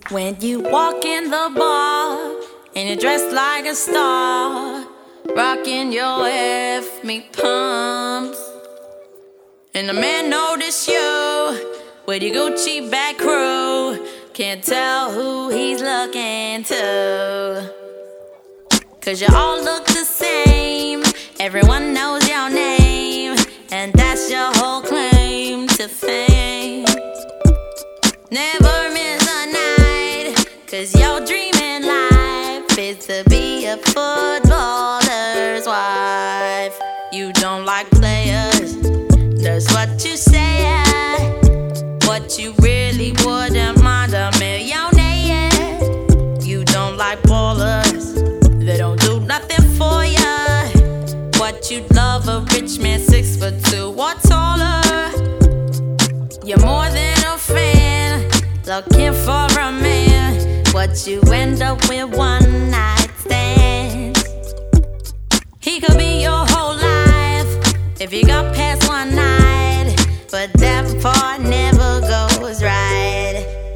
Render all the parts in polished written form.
When you walk in the bar and you're dressed like a star, rocking your F me pumps, and the man notice you with your Gucci back crew, can't tell who he's looking to, 'cause you all look the same, everyone knows your name, and that's your whole claim to fame. Never miss a night, 'cause your dream in life is to be a footballer's wife. You don't like players, that's what you say. What you really wouldn't mind a millionaire. You don't like ballers, they don't do nothing for ya. What you'd love a rich man 6'2" or taller. You're more than a fan, looking for a man. What you end up with one night stands. He could be your whole life if you got past one night, but that part never goes right.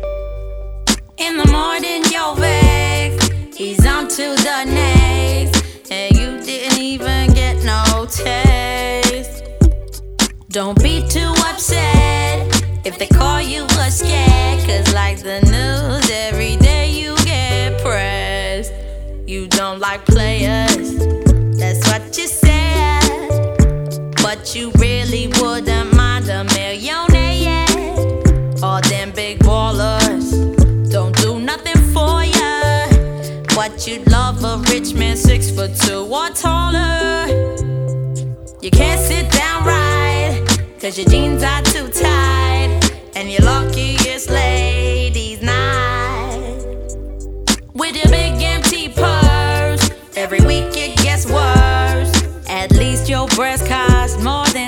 In the morning you're vexed, he's on to the next, and you didn't even get no taste. Don't be too upset if they call you a scared, 'cause like the news, every day you get pressed. You don't like players, that's what you said, but you really wouldn't mind a millionaire. All them big ballers don't do nothing for ya. What you'd love a rich man 6'2" or taller. You can't sit down right, 'cause your jeans are too tight, and you're lucky it's ladies' night. With your big empty purse, every week it gets worse. At least your breast costs more than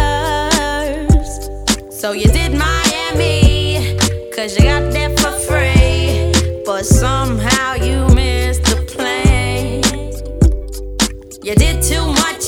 hers. So you did Miami, 'cause you got there for free, but somehow you missed the plane. You did too much,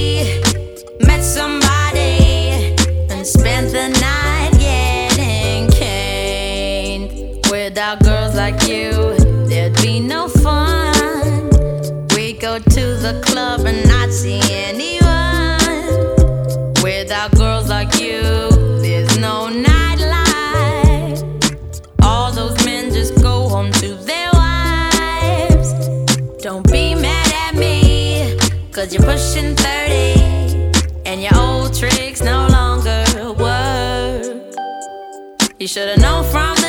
met somebody, and spent the night getting caned. Without girls like you, there'd be no fun. We go to the club and not see anyone. Without girls like you, there's no nightlife. All those men just go home to their wives. Don't be mad at me, 'cause you're pushing 30, and your old tricks no longer work. You should've known from